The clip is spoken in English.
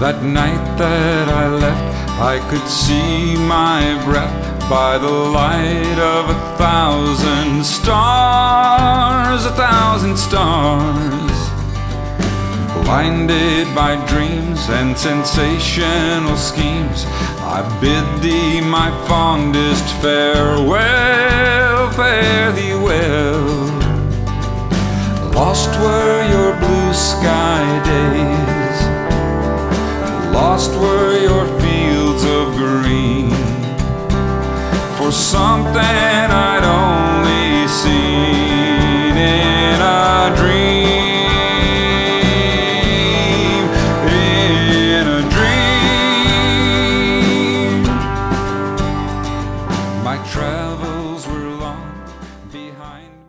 That night that I left, I could see my breath by the light of 1,000 stars, 1,000 stars. Blinded by dreams and sensational schemes, I bid thee my fondest farewell, fare thee well. Lost were your blue sky days, lost were your fields of green, for something I'd only seen in a dream, in a dream. My travels were long behind